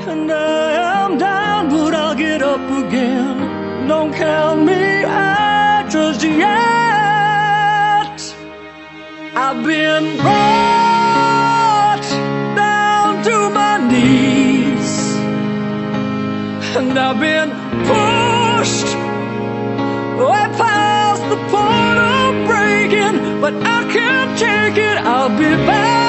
And I am down, but I'll get up again. Don't count me out just yet. I've been brought down to my knees, and I've been pushed way past the point of breaking, but I can't take it. I'll be back